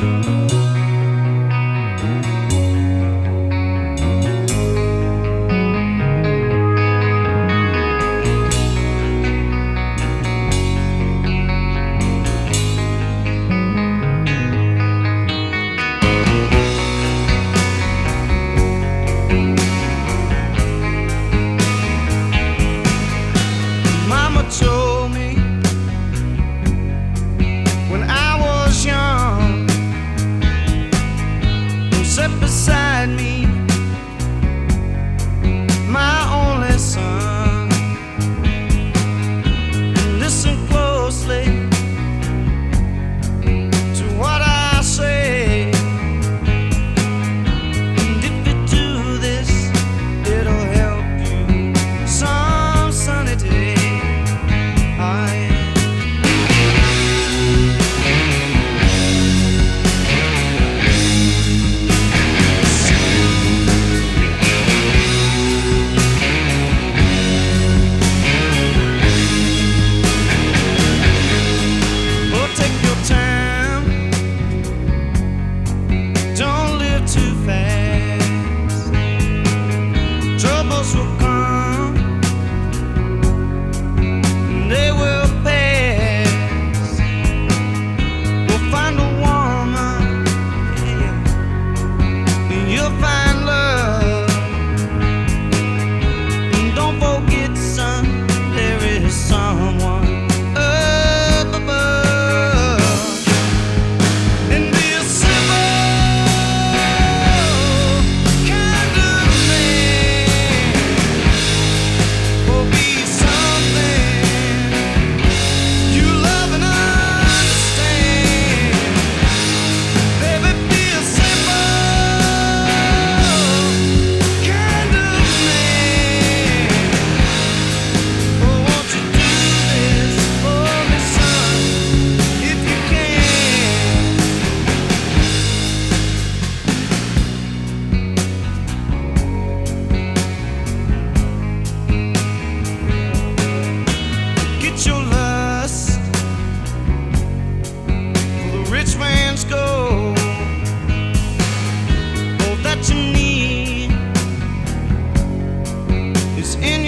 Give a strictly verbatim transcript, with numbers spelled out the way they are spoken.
Told me when I was young, and sat beside me, my only son. Listen closely to what I say, and if you do this, it'll help you some sunny day. Too fast, troubles will come, and they will pass. We'll find a woman, yeah, and you'll find love. And don't forget, son, there is someone up above. And be a simple rich man's gold. All that you need is in